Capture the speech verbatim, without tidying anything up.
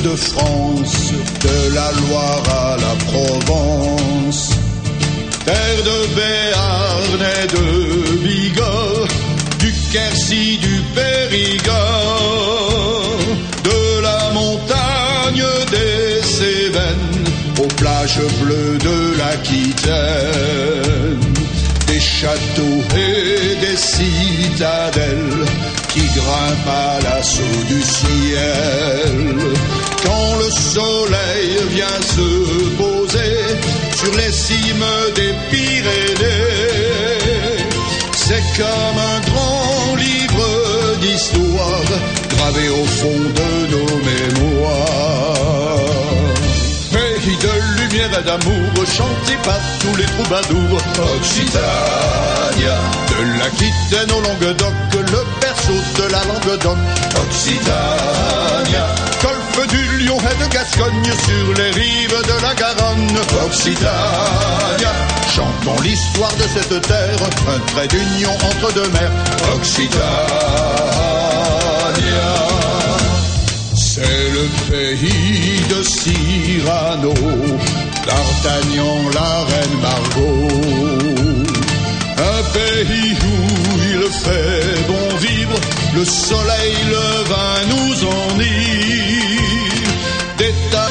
de France, de la Loire à la Provence, terre de Béarn et de Bigorre, du Quercy, du Périgord, de la montagne des Cévennes aux plages bleues de l'Aquitaine, des châteaux et des citadelles qui grimpent à l'assaut du ciel. Quand le soleil vient se poser sur les cimes des Pyrénées, c'est comme un grand livre d'histoire gravé au fond de nos mémoires. Pays de lumière et d'amour chanté par tous les troubadours, Occitania, de l'Aquitaine au Languedoc, le berceau de la Languedoc, Occitania, golfe du Lion et de Gascogne sur les rives de la Garonne, Occitania, chantons l'histoire de cette terre, un trait d'union entre deux mers, Occitania. C'est le pays de Cyrano, d'Artagnan, la reine Margot,